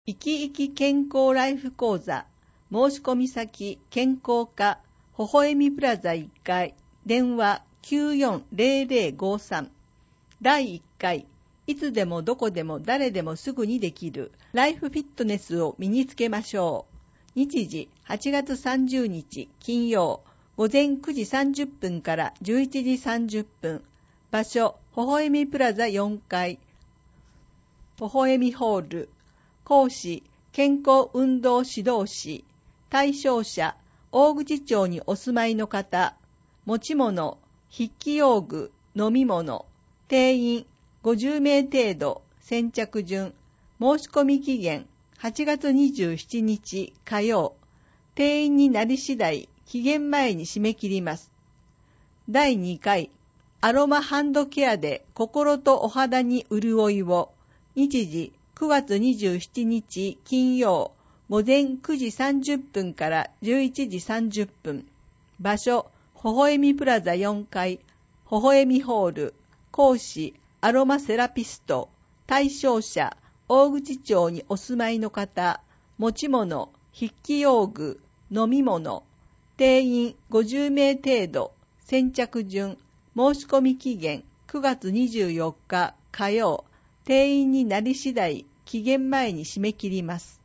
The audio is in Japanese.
生き生き健康ライフ講座申し込み先健康課ほほえみプラザ1階電話 940053 第1回いつでもどこでも誰でもすぐにできるライフフィットネスを身につけましょう。日時8月30日金曜午前9時30分から11時30分。場所ほほえみプラザ4階ほほえみホール。講師健康運動指導士。対象者大口町にお住まいの方。持ち物筆記用具飲み物。定員50名程度。先着順。申し込み期限8月27日火曜。定員になり次第期限前に締め切ります。第2回アロマハンドケアで心とお肌に潤いを。日時9月27日金曜午前9時30分から11時30分。場所ほほえみプラザ4階ほほえみホール。講師アロマセラピスト。対象者大口町にお住まいの方。持ち物筆記用具飲み物。定員50名程度。先着順。申し込み期限9月24日火曜。定員になり次第期限前に締め切ります。